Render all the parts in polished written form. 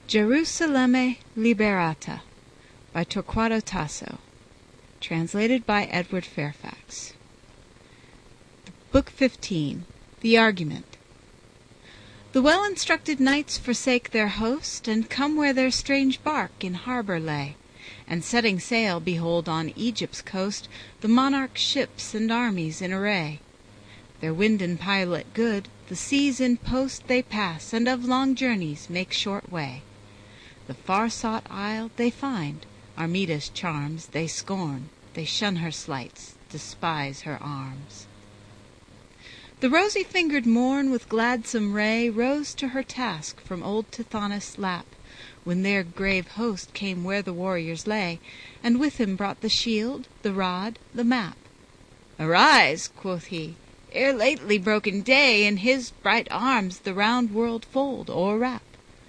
Gerusalemme Liberata by Torquato Tasso. Translated by Edward Fairfax. Book 15. The Argument. The well-instructed knights forsake their host, and come where their strange bark in harbour lay, and setting sail behold on Egypt's coast the monarch's ships and armies in array. Their wind and pilot good, the seas in post they pass, and of long journeys make short way. The far-sought isle they find, Armida's charms they scorn, they shun her sleights, despise her arms. The rosy-fingered morn with gladsome ray rose to her task from old Tithonus' lap, when their grave host came where the warriors lay, and with him brought the shield, the rod, the map. "Arise," quoth he, "ere lately broken day in his bright arms the round world fold o'erwrap.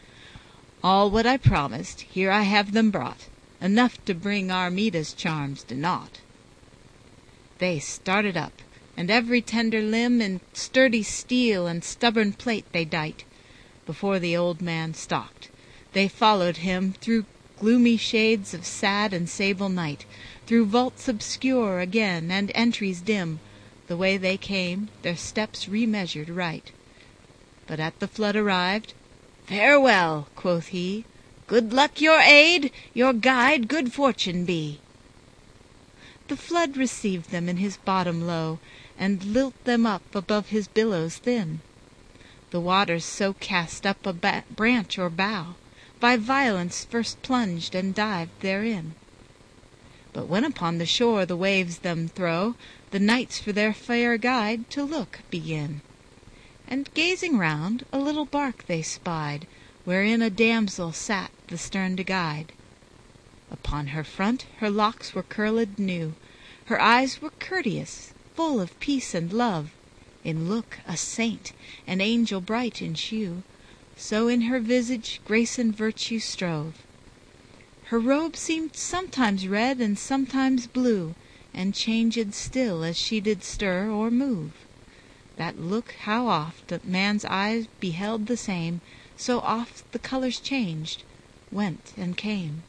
All what I promised, here I have them brought, enough to bring Armida's charms to naught." They started up, and every tender limb in sturdy steel and stubborn plate they dight. Before the old man stalked, they followed him through gloomy shades of sad and sable night, through vaults obscure again and entries dim. The way they came, their steps remeasured right. But at the flood arrived. "Farewell," quoth he, "good luck your aid, your guide good fortune be." The flood received them in his bottom low, and lilt them up above his billows thin. The waters so cast up a branch or bough, by violence first plunged and dived therein. But when upon the shore the waves them throw, the knights for their fair guide to look begin. And gazing round, a little bark they spied, wherein a damsel sat the stern to guide. Upon her front her locks were curled new, her eyes were courteous, full of peace and love, in look a saint, an angel bright in shew, so in her visage grace and virtue strove. Her robe seemed sometimes red and sometimes blue, and changed still as she did stir or move. That look how oft man's eyes beheld the same, so oft the colours changed, went and came.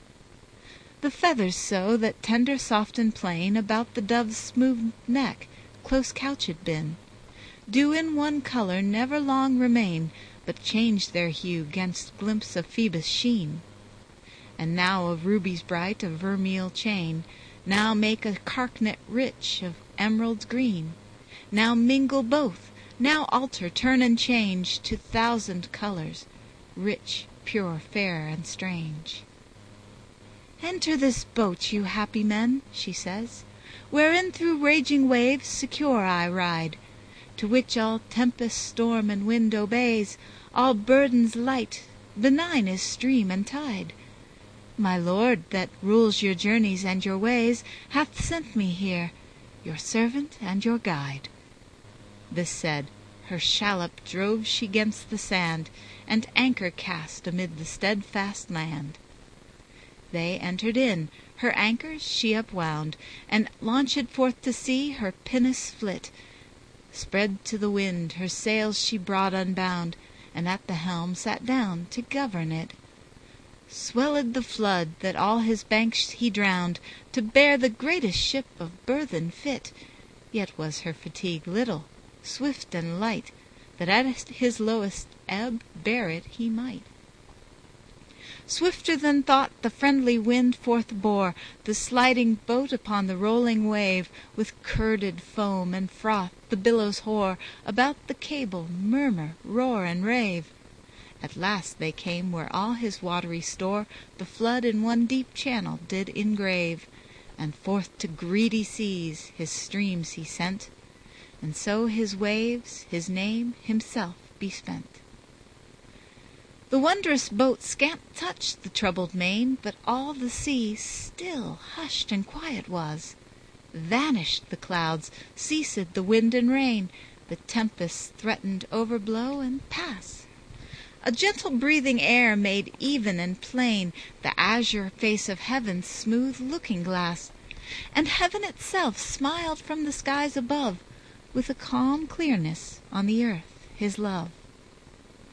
The feathers so, that tender, soft, and plain, about the dove's smooth neck close couched been, do in one colour never long remain, but change their hue 'gainst glimpse of Phoebus' sheen. And now of rubies bright a vermeil chain, now make a carknet rich of emeralds green, now mingle both, now alter, turn, and change to thousand colours, rich, pure, fair, and strange. "Enter this boat, you happy men," she says, "wherein through raging waves secure I ride, to which all tempest, storm, and wind obeys, all burdens light, benign is stream and tide. My lord, that rules your journeys and your ways, hath sent me here, your servant and your guide." This said, her shallop drove she 'gainst the sand, and anchor cast amid the steadfast land. They entered in, her anchors she upwound, and launched forth to sea her pinnace flit. Spread to the wind her sails she broad unbound, and at the helm sat down to govern it. Swelled the flood, that all his banks he drowned, to bear the greatest ship of burthen fit. Yet was her fatigue little, swift and light, that at his lowest ebb bear it he might. Swifter than thought the friendly wind forth bore the sliding boat upon the rolling wave, with curded foam and froth the billows hoar, about the cable murmur, roar, and rave. At last they came where all his watery store the flood in one deep channel did engrave, and forth to greedy seas his streams he sent, and so his waves, his name, himself bespent. The wondrous boat scant touched the troubled main, but all the sea still, hushed, and quiet was. Vanished the clouds, ceased the wind and rain, the tempests threatened overblow and pass. A gentle breathing air made even and plain the azure face of heaven's smooth looking-glass, and heaven itself smiled from the skies above, with a calm clearness on the earth his love.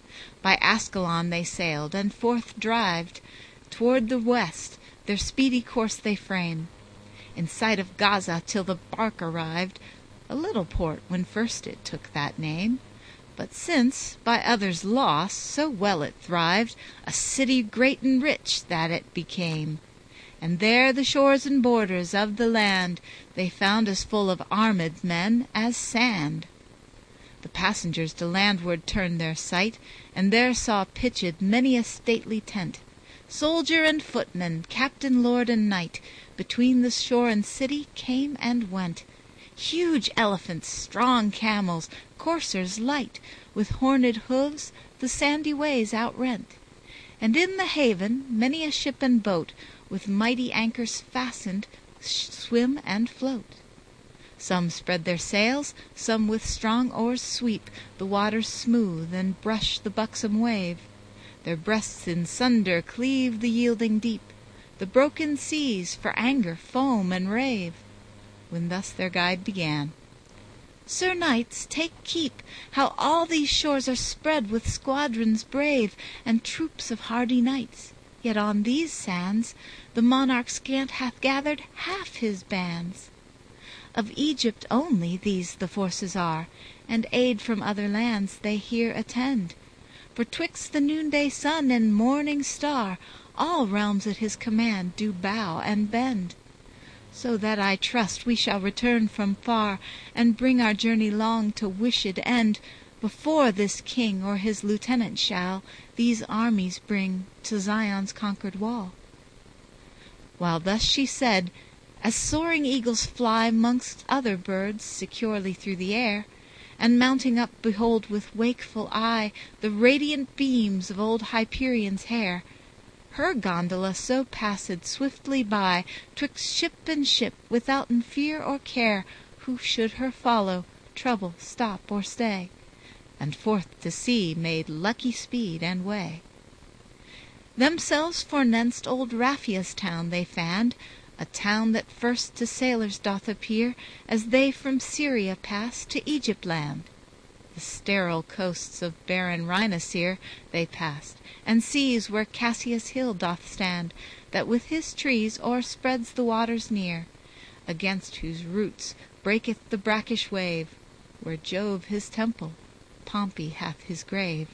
By Ascalon they sailed, and forth drived toward the west, their speedy course they frame, in sight of Gaza till the bark arrived, a little port when first it took that name. But since, by others lost, so well it thrived, a city great and rich that it became. And there the shores and borders of the land they found as full of armed men as sand. The passengers to landward turned their sight, and there saw pitched many a stately tent. Soldier and footman, captain, lord, and knight, between the shore and city came and went. Huge elephants, strong camels, coursers light, with horned hoofs the sandy ways outrent. And in the haven many a ship and boat, with mighty anchors fastened, swim and float. Some spread their sails, some with strong oars sweep the waters smooth, and brush the buxom wave. Their breasts in sunder cleave the yielding deep, the broken seas for anger foam and rave. When thus their guide began: "Sir knights, take keep, how all these shores are spread with squadrons brave, and troops of hardy knights. Yet on these sands the monarch scant hath gathered half his bands. Of Egypt only these the forces are, and aid from other lands they here attend. For 'twixt the noonday sun and morning star, all realms at his command do bow and bend. So that I trust we shall return from far, and bring our journey long to wished end, before this king or his lieutenant shall these armies bring to Zion's conquered wall." While thus she said, as soaring eagles fly 'mongst other birds securely through the air, and mounting up behold with wakeful eye the radiant beams of old Hyperion's hair, her gondola so passed swiftly by 'twixt ship and ship, withouten fear or care who should her follow, trouble, stop, or stay, and forth to sea made lucky speed and way. Themselves forenenst old Raphia's town they fand, a town that first to sailors doth appear, as they from Syria pass to Egypt land. The sterile coasts of barren Rhinasere they passed, and seas where Cassius hill doth stand, that with his trees o'erspreads the waters near, against whose roots breaketh the brackish wave, where Jove his temple, Pompey hath his grave.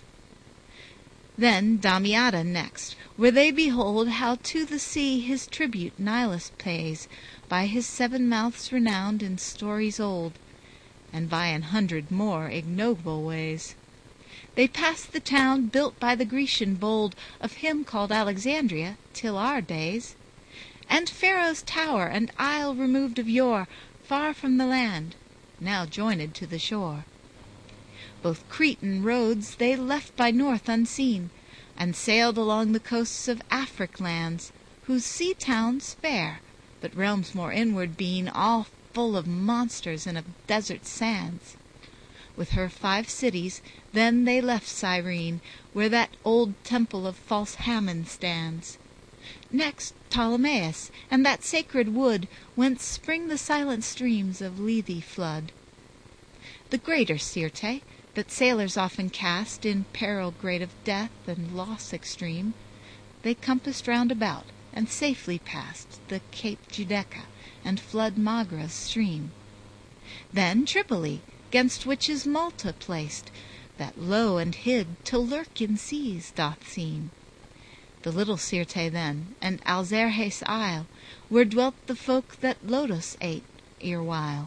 Then Damietta next, where they behold how to the sea his tribute Nilus pays, by his 7 mouths renowned in stories old, and by 100 more ignoble ways. They passed the town built by the Grecian bold, of him called Alexandria, till our days, and Pharaoh's tower and isle removed of yore, far from the land, now joined to the shore. Both Cretan roads they left by north unseen, and sailed along the coasts of Afric lands, whose sea towns fair, but realms more inward being, all full of monsters and of desert sands. With her 5 cities then they left Cyrene, where that old temple of false Hammon stands. Next Ptolemais, and that sacred wood, whence spring the silent streams of Lethe flood. The greater Sirte, that sailors often cast in peril great of death and loss extreme, they compassed round about, and safely passed the Cape Giudecca, and flood Magra's stream. Then Tripoli, 'gainst which is Malta placed, that low and hid to lurk in seas doth seem. The little Sirte then, and Alzerhes isle, where dwelt the folk that lotos ate erewhile.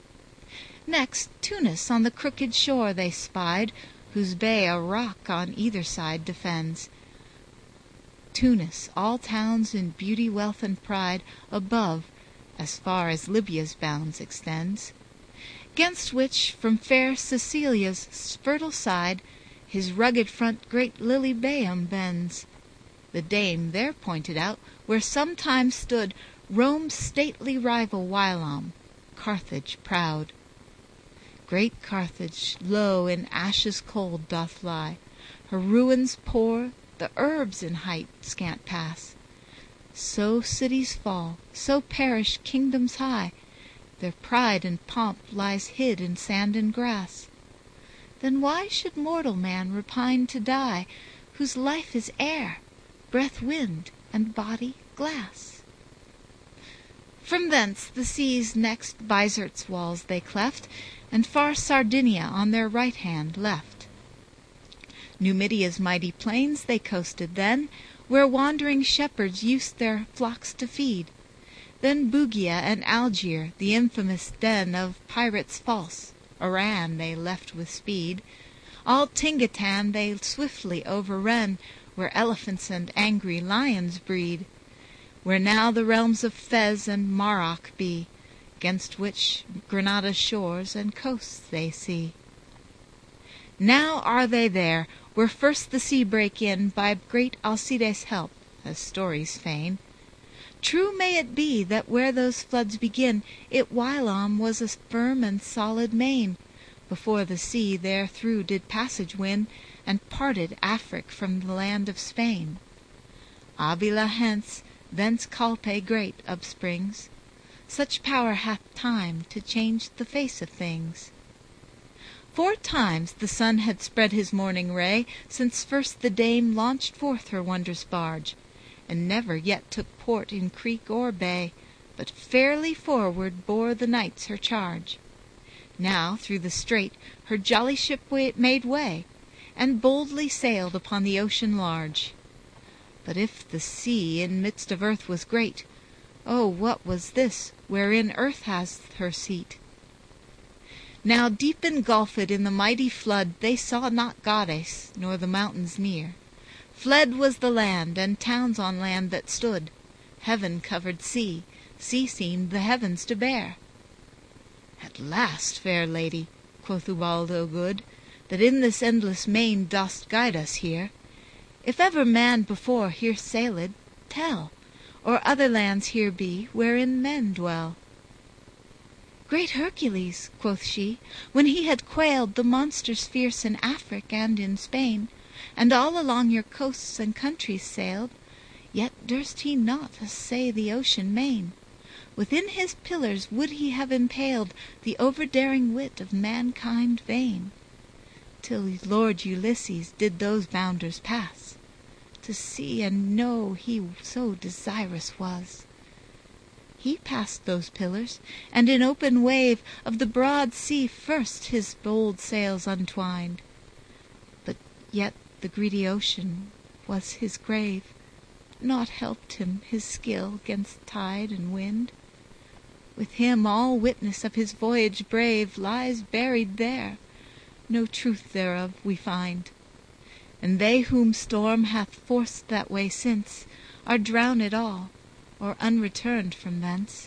Next Tunis on the crooked shore they spied, whose bay a rock on either side defends. Tunis, all towns in beauty, wealth, and pride, above, as far as Libya's bounds extends, 'gainst which from fair Sicilia's fertile side his rugged front great Lilybaeum bends. The dame there pointed out where sometime stood Rome's stately rival whilom, Carthage proud. Great Carthage low in ashes cold doth lie, her ruins poor, the herbs in height scant pass. So cities fall, so perish kingdoms high, their pride and pomp lies hid in sand and grass. Then why should mortal man repine to die, whose life is air, breath wind, and body glass? From thence the sea's next Bizert's walls they cleft, and far Sardinia on their right hand left. Numidia's mighty plains they coasted then, where wandering shepherds used their flocks to feed. Then Bugia and Algier, the infamous den of pirates false, Oran they left with speed. All Tingatan they swiftly overran, where elephants and angry lions breed, where now the realms of Fez and Maroc be, 'gainst which Granada's shores and coasts they see. Now are they there, where first the sea brake in by great Alcides' help, as stories feign. True may it be that where those floods begin, it whilom was a firm and solid main, before the sea therethrough did passage win, and parted Afric from the land of Spain. Avila hence, thence Calpe great upsprings. Such power hath time to change the face of things. 4 times the sun had spread his morning ray, since first the dame launched forth her wondrous barge, and never yet took port in creek or bay, but fairly forward bore the knights her charge. Now through the strait her jolly ship made way, and boldly sailed upon the ocean large. But if the sea in midst of earth was great, oh, what was this wherein earth has her seat? Now deep engulfed in the mighty flood they saw not goddess, nor the mountains near. Fled was the land, and towns on land that stood. Heaven covered sea, sea seemed the heavens to bear. At last, fair lady, quoth Ubaldo good, that in this endless main dost guide us here. If ever man before here sailed, tell, or other lands here be wherein men dwell. Great Hercules, quoth she, when he had quailed the monsters fierce in Afric and in Spain, and all along your coasts and countries sailed, yet durst he not assay the ocean main. Within his pillars would he have impaled the overdaring wit of mankind vain, till Lord Ulysses did those bounders pass. To see and know he so desirous was. He passed those pillars, and in open wave of the broad sea first his bold sails untwined. But yet the greedy ocean was his grave, naught helped him his skill 'gainst tide and wind. With him all witness of his voyage brave lies buried there, no truth thereof we find. And they whom storm hath forced that way since are drowned all, or unreturned from thence.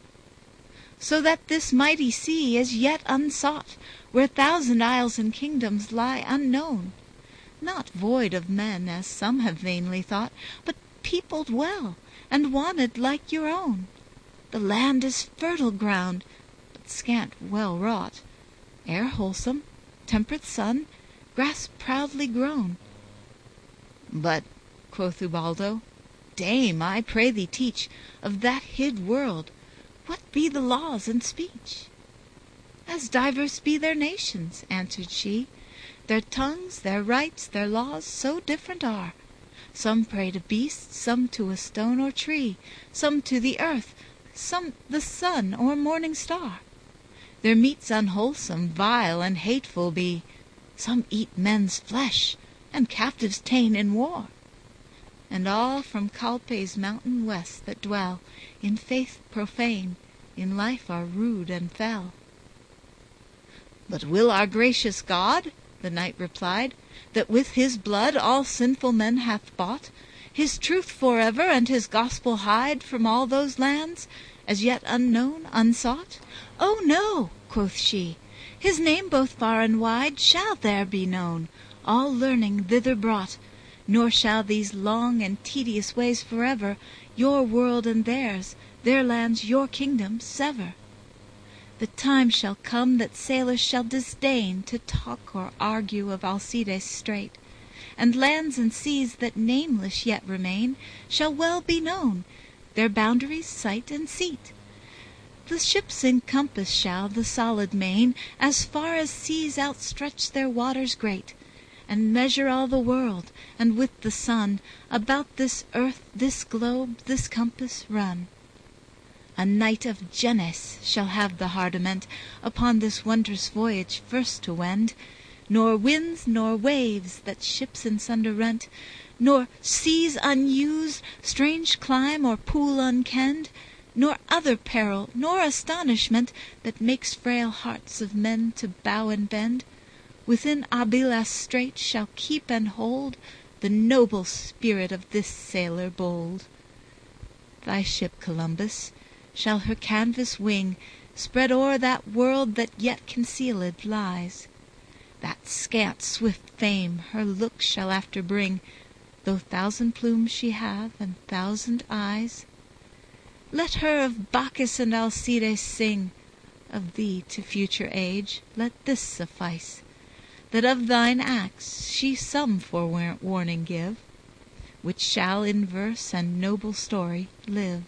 So that this mighty sea is yet unsought, where 1,000 isles and kingdoms lie unknown, not void of men, as some have vainly thought, but peopled well, and wanted like your own. The land is fertile ground, but scant well wrought, air wholesome, temperate sun, grass proudly grown. But, quoth Ubaldo, Dame, I pray thee teach, of that hid world, what be the laws and speech? As diverse be their nations, answered she, their tongues, their rites, their laws so different are. Some pray to beasts, some to a stone or tree, some to the earth, some the sun or morning star. Their meats unwholesome, vile, and hateful be. Some eat men's flesh, and captives ta'en in war. And all from Calpe's mountain west that dwell in faith profane, in life are rude and fell. But will our gracious God, the knight replied, that with his blood all sinful men hath bought, his truth forever and his gospel hide from all those lands, as yet unknown, unsought? Oh no, quoth she, his name both far and wide shall there be known, all learning thither brought, nor shall these long and tedious ways forever your world and theirs, their lands your kingdom, sever. The time shall come that sailors shall disdain to talk or argue of Alcides strait, and lands and seas that nameless yet remain shall well be known, their boundaries, site, and seat. The ships encompass shall the solid main, As far as seas outstretch their waters great, And measure all the world, and with the sun About this earth, this globe, this compass run. A knight of Genes shall have the hardiment Upon this wondrous voyage first to wend, Nor winds nor waves that ships in sunder rent, Nor seas unused, strange clime or pool unkenned, Nor other peril nor astonishment That makes frail hearts of men to bow and bend, Within Abylas strait shall keep and hold The noble spirit of this sailor bold. Thy ship, Columbus, shall her canvas wing Spread o'er that world that yet concealed lies. That scant swift fame her looks shall after bring, Though thousand plumes she have and thousand eyes. Let her of Bacchus and Alcides sing, Of thee to future age let this suffice, That of thine acts she some forewarning give, Which shall in verse and noble story live.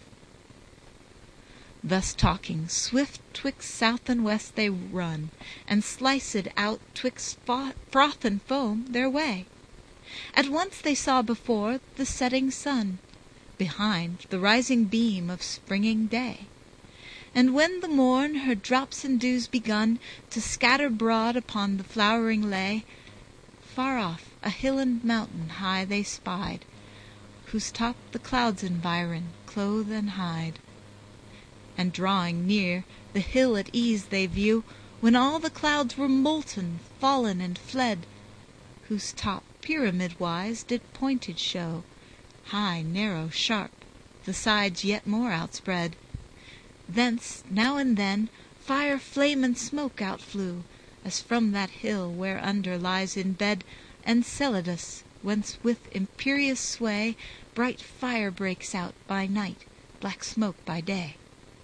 Thus talking, swift 'twixt south and west they run, And sliced out 'twixt froth and foam their way. At once they saw before the setting sun, Behind the rising beam of springing day. And when the morn her drops and dews begun To scatter broad upon the flowering lay, Far off a hill and mountain high they spied, Whose top the clouds environ, clothe and hide. And drawing near the hill at ease they view, When all the clouds were molten, fallen, and fled, Whose top pyramid wise did pointed show, High, narrow, sharp, the sides yet more outspread. Thence now and then fire, flame, and smoke outflew, As from that hill whereunder lies in bed Enceladus, whence with imperious sway Bright fire breaks out by night, black smoke by day.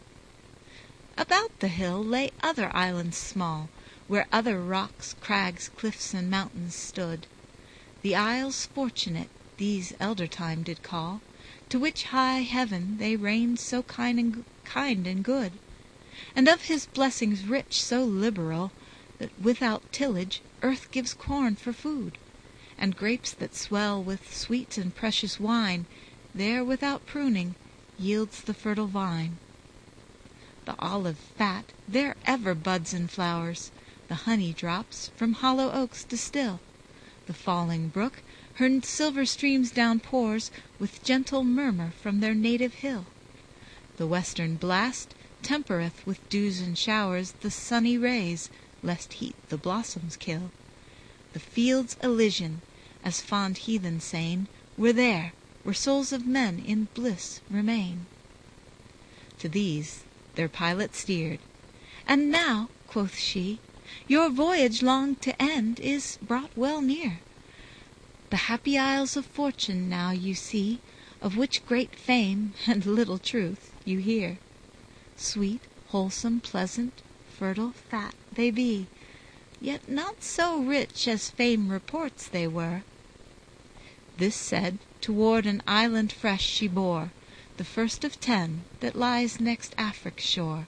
About the hill lay other islands small, Where other rocks, crags, cliffs, and mountains stood. The Isles Fortunate these elder time did call, To which high heaven they reigned so kind and good, And of his blessings rich so liberal, That without tillage earth gives corn for food, And grapes that swell with sweet and precious wine There without pruning yields the fertile vine. The olive fat there ever buds and flowers, The honey drops from hollow oaks distil, The falling brook her silver streams downpours With gentle murmur from their native hill. The western blast tempereth with dews and showers The sunny rays, lest heat the blossoms kill. The fields Elysian, as fond heathen sain, Were there, where souls of men in bliss remain. To these their pilot steered. "And now," quoth she, "your voyage long to end Is brought well near. The happy Isles of Fortune now you see, Of which great fame and little truth you hear. Sweet, wholesome, pleasant, fertile, fat they be, Yet not so rich as fame reports they were." This said, toward an island fresh she bore, The first of 10 that lies next Afric's shore.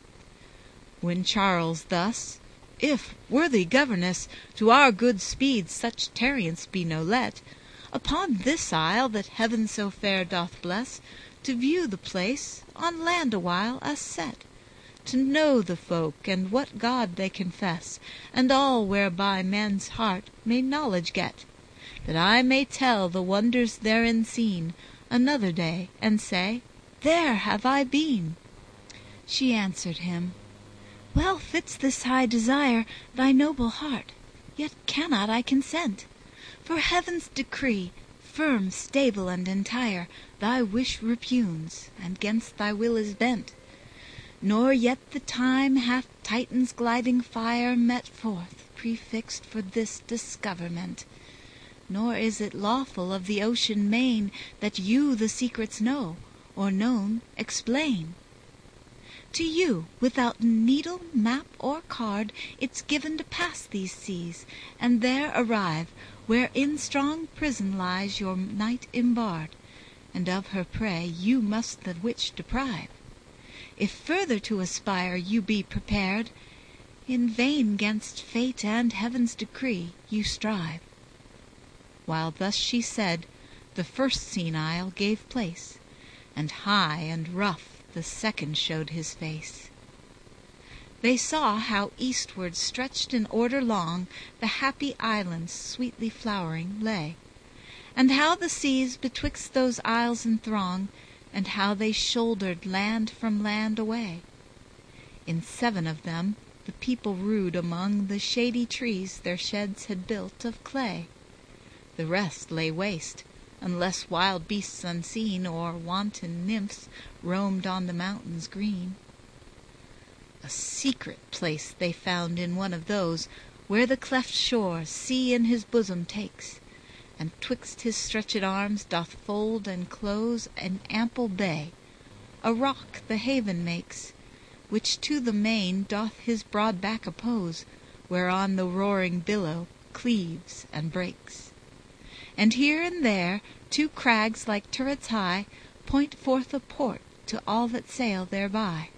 When Charles thus, "If, worthy governess, To our good speed such tarriance be no let, Upon this isle that heaven so fair doth bless, To view the place, on land awhile us set, To know the folk, and what God they confess, And all whereby man's heart may knowledge get, That I may tell the wonders therein seen Another day, and say, there have I been." She answered him, "Well fits this high desire Thy noble heart, yet cannot I consent, For heaven's decree, firm, stable, and entire, Thy wish repugns, and 'gainst thy will is bent. Nor yet the time hath Titan's gliding fire Met forth, prefixed for this discoverment, Nor is it lawful of the ocean main That you the secrets know, or known explain. To you, without needle, map, or card, It's given to pass these seas, and there arrive Where in strong prison lies your knight embarred, And of her prey you must the which deprive. If further to aspire you be prepared, in vain 'gainst fate and heaven's decree you strive." While thus she said, the first seen isle gave place, and high and rough the second showed his face. They saw how eastward stretched in order long the happy islands sweetly flowering lay, and how the seas betwixt those isles in throng, and how they shouldered land from land away. In 7 of them the people rude among the shady trees their sheds had built of clay. The rest lay waste, unless wild beasts unseen or wanton nymphs roamed on the mountains green. A secret place they found in one of those, where the cleft shore sea in his bosom takes, and 'twixt his stretched arms doth fold and close an ample bay. A rock the haven makes, which to the main doth his broad back oppose, whereon the roaring billow cleaves and breaks. And here and there 2 crags like turrets high point forth a port to all that sail thereby.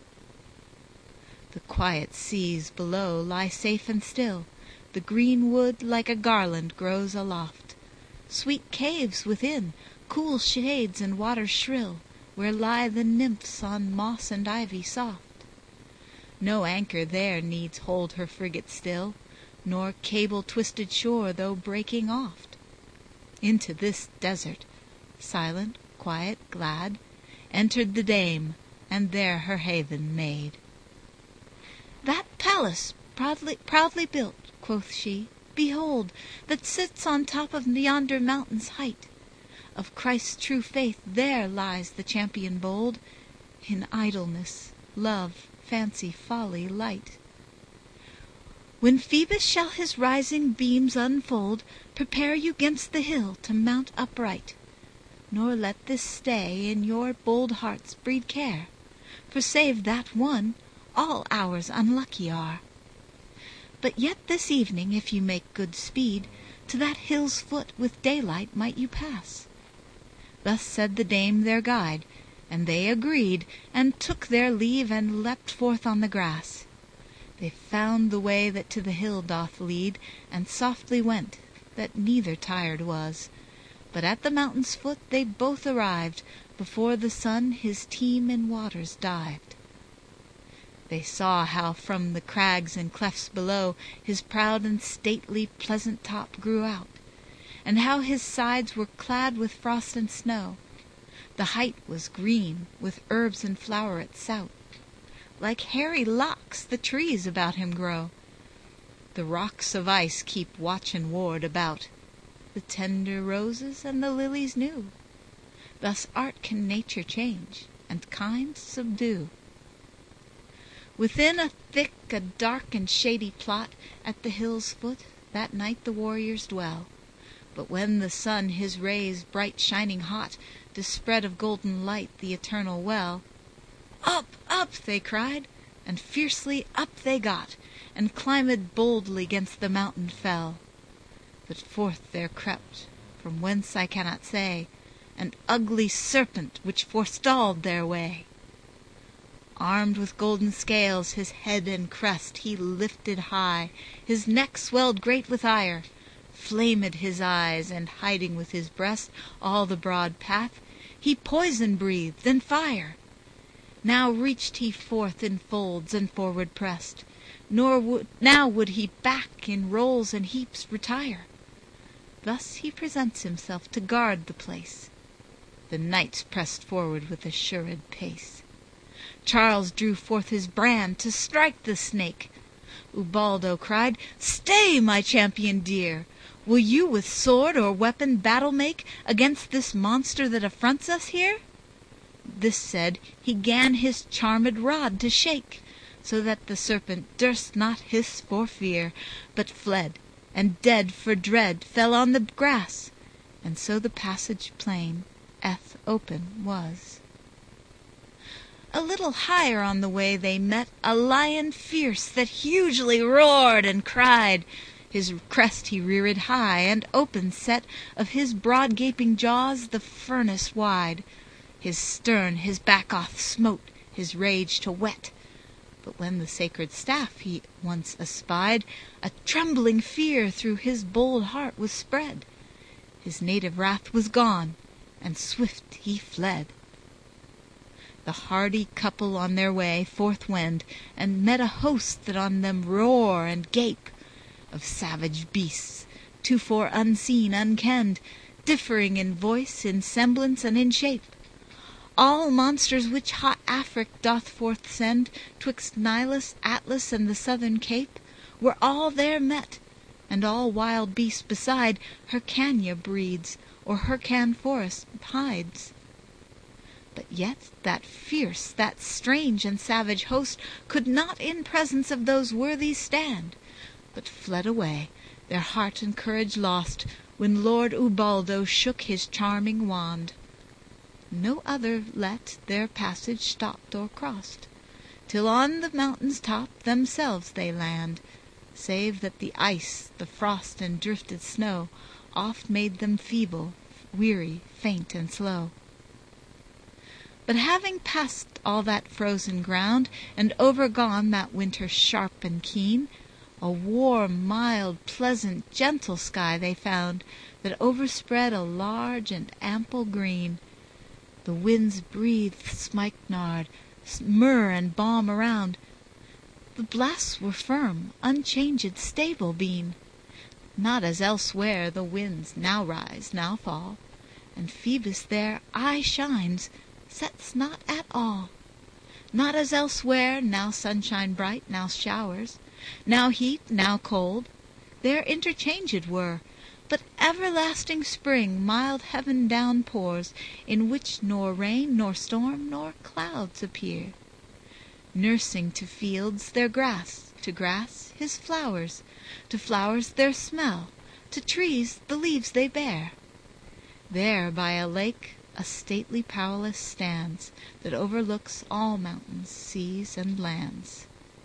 The quiet seas below lie safe and still, the green wood like a garland grows aloft. Sweet caves within, cool shades and waters shrill, where lie the nymphs on moss and ivy soft. No anchor there needs hold her frigate still, nor cable twisted shore though breaking oft. Into this desert, silent, quiet, glad, entered the dame, and there her haven made. "That palace, proudly built," quoth she, "behold, that sits on top of yonder mountain's height. Of Christ's true faith there lies the champion bold, in idleness, love, fancy, folly, light. When Phoebus shall his rising beams unfold, prepare you 'gainst the hill to mount upright. Nor let this stay in your bold hearts breed care, for save that one, all hours unlucky are. But yet this evening, if you make good speed, to that hill's foot with daylight might you pass." Thus said the dame their guide, and they agreed, and took their leave and leapt forth on the grass. They found the way that to the hill doth lead, and softly went, that neither tired was. But at the mountain's foot they both arrived, before the sun his team in waters dived. They saw how from the crags and clefts below his proud and stately pleasant top grew out, and how his sides were clad with frost and snow. The height was green, with herbs and flowerets sout. Like hairy locks the trees about him grow. The rocks of ice keep watch and ward about, the tender roses and the lilies new. Thus art can nature change, and kind subdue. Within a thick, a dark and shady plot, at the hill's foot, that night the warriors dwell. But when the sun his rays bright shining hot dispread of golden light the eternal well, "Up, up!" they cried, and fiercely up they got, and climbed boldly 'gainst the mountain fell. But forth there crept, from whence I cannot say, an ugly serpent which forestalled their way. Armed with golden scales his head and crest he lifted high, his neck swelled great with ire, flamed his eyes, and hiding with his breast all the broad path, he poison breathed and fire. Now reached he forth in folds and forward pressed, now would he back in rolls and heaps retire. Thus he presents himself to guard the place. The knights pressed forward with assured pace. Charles drew forth his brand to strike the snake. Ubaldo cried, "Stay, my champion dear! Will you with sword or weapon battle make against this monster that affronts us here?" This said, he 'gan his charmed rod to shake, so that the serpent durst not hiss for fear, but fled, and dead for dread fell on the grass, and so the passage plain open was. A little higher on the way they met a lion fierce that hugely roared and cried. His crest he reared high, and open set of his broad gaping jaws the furnace wide. His stern his back off smote, his rage to whet. But when the sacred staff he once espied, a trembling fear through his bold heart was spread. His native wrath was gone, and swift he fled. The hardy couple on their way forth wend, and met a host that on them roar and gape, of savage beasts, tofore unseen, unkenned, differing in voice, in semblance, and in shape. All monsters which hot Afric doth forth send, 'twixt Nilus, Atlas, and the southern cape, were all there met, and all wild beasts beside Hyrcania breeds, or Hyrcan forest hides. But yet that fierce, that strange and savage host could not in presence of those worthies stand, but fled away, their heart and courage lost, when Lord Ubaldo shook his charming wand. No other let their passage stopped or crossed, till on the mountain's top themselves they land, save that the ice, the frost, and drifted snow oft made them feeble, weary, faint, and slow. But having passed all that frozen ground, and overgone that winter sharp and keen, a warm, mild, pleasant, gentle sky they found, that overspread a large and ample green. The winds breathed spikenard, myrrh, and balm around. The blasts were firm, unchanged, stable been, not as elsewhere the winds now rise, now fall, and Phoebus there aye shines, sets not at all. Not as elsewhere, now sunshine bright, now showers, now heat, now cold, there interchanged were, but everlasting spring mild heaven downpours, in which nor rain, nor storm, nor clouds appear, nursing to fields their grass, to grass his flowers, to flowers their smell, to trees the leaves they bear. There by a lake a stately palace stands, that overlooks all mountains, seas, and lands.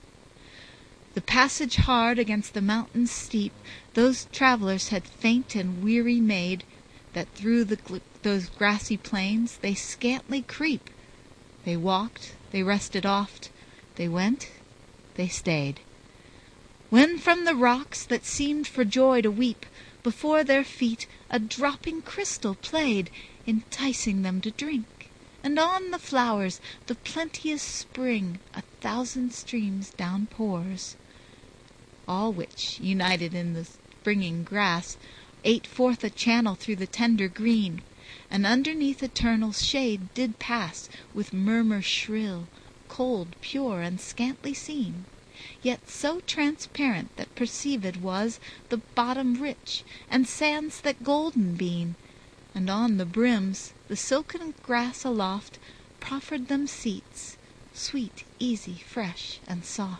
The passage hard against the mountains steep those travellers had faint and weary made, that through those grassy plains they scantly creep. They walked, they rested oft, they went, they stayed, when from the rocks that seemed for joy to weep, before their feet a dropping crystal played, enticing them to drink, and on the flowers the plenteous spring 1,000 streams downpours, all which, united in the springing grass, ate forth a channel through the tender green, and underneath eternal shade did pass, with murmur shrill, cold, pure, and scantly seen, yet so transparent that perceived was the bottom rich, and sands that golden been, and on the brims the silken grass aloft proffered them seats, sweet, easy, fresh, and soft.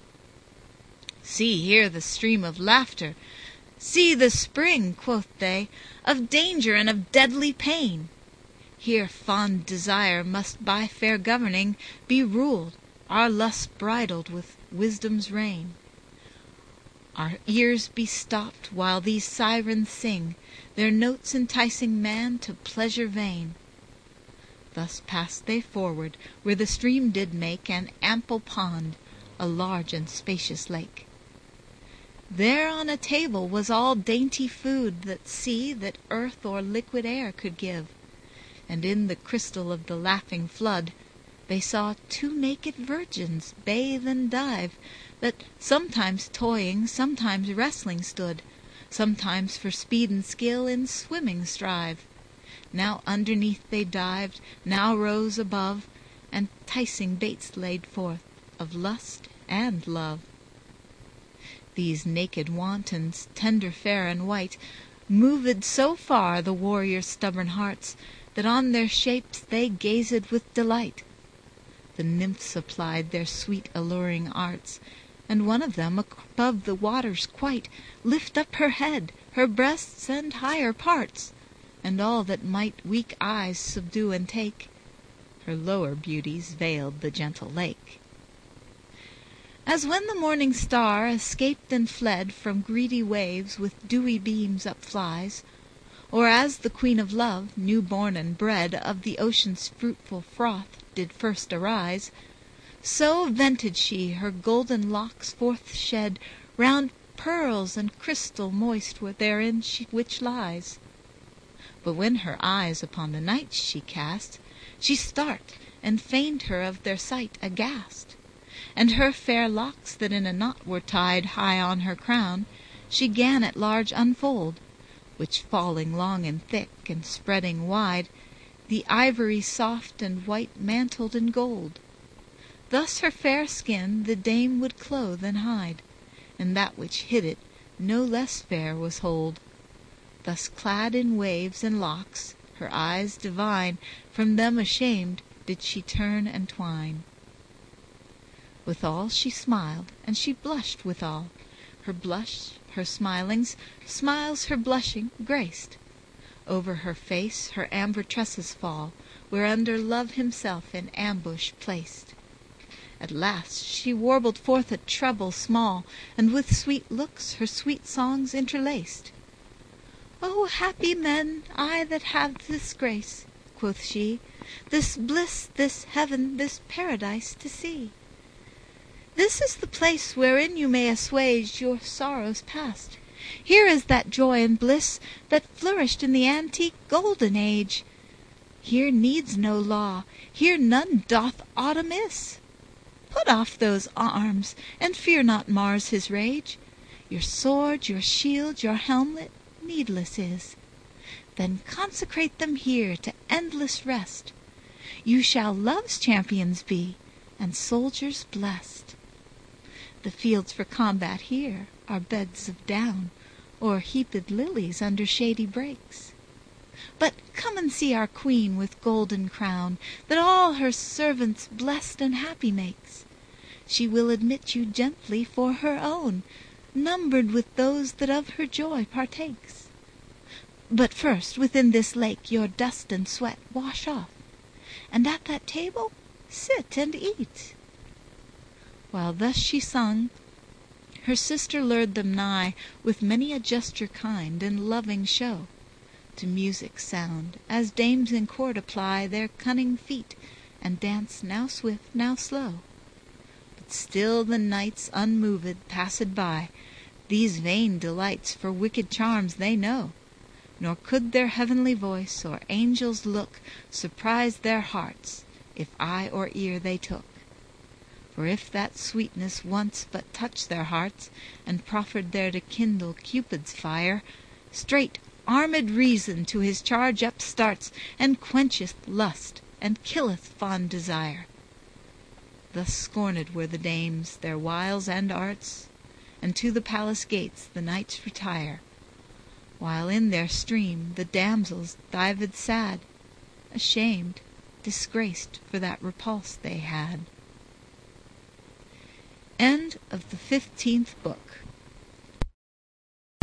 See here the stream of laughter, see the spring, quoth they, of danger and of deadly pain. Here fond desire must by fair governing be ruled, our lust bridled with wisdom's rein. Our ears be stopped while these sirens sing, their notes enticing man to pleasure vain. Thus passed they forward, where the stream did make an ample pond, a large and spacious lake. There on a table was all dainty food that sea, that earth, or liquid air could give, and in the crystal of the laughing flood they saw 2 naked virgins bathe and dive, that sometimes toying, sometimes wrestling stood, sometimes for speed and skill in swimming strive. Now underneath they dived, now rose above, and 'ticing baits laid forth of lust and love. These naked wantons, tender, fair, and white, moved so far the warriors' stubborn hearts, that on their shapes they gazed with delight. The nymphs applied their sweet alluring arts, and one of them above the waters quite lift up her head, her breasts, and higher parts, and all that might weak eyes subdue and take, her lower beauties veiled the gentle lake. As when the morning star, escaped and fled from greedy waves, with dewy beams upflies, or as the queen of love, new born and bred of the ocean's fruitful froth, did first arise, so vented she her golden locks forth shed, Round pearls and crystal moist therein which lies. But when her eyes upon the knights she cast, She start, and feigned her of their sight aghast; And her fair locks, that in a knot were tied High on her crown, she gan at large unfold, Which falling long and thick, and spreading wide, The ivory soft and white mantled in gold. Thus her fair skin the dame would clothe and hide, And that which hid it no less fair was hold. Thus clad in waves and locks, her eyes divine From them ashamed did she turn and twine. Withal she smiled, and she blushed withal; Her blush her smilings, smiles her blushing, graced. Over her face her amber tresses fall, Whereunder Love himself in ambush placed. At last she warbled forth a treble small, And with sweet looks her sweet songs interlaced. "O happy men, I that have this grace," quoth she, "This bliss, this heaven, this paradise to see! This is the place wherein you may assuage Your sorrows past. Here is that joy and bliss That flourished in the antique golden age. Here needs no law, here none doth aught amiss. Put off those arms, and fear not Mars his rage. Your sword, your shield, your helmet, needless is. Then consecrate them here to endless rest. You shall Love's champions be, and soldiers blest. The fields for combat here are beds of down, Or heaped lilies under shady brakes. But come and see our queen with golden crown, That all her servants blest and happy makes. She will admit you gently for her own, Numbered with those that of her joy partakes. But first within this lake your dust and sweat Wash off, and at that table sit and eat." While thus she sung, her sister lured them nigh With many a gesture kind and loving show, To music's sound, as dames in court apply Their cunning feet, and dance now swift, now slow. But still the knights unmoved passed by. These vain delights for wicked charms they know, Nor could their heavenly voice or angel's look Surprise their hearts, if eye or ear they took. For if that sweetness once but touched their hearts, And proffered there to kindle Cupid's fire, Straight armed Reason to his charge upstarts, And quencheth lust, and killeth fond desire. Thus scorned were the dames their wiles and arts, And to the palace gates the knights retire, While in their stream the damsels dived sad, Ashamed, disgraced for that repulse they had. End of the 15th book.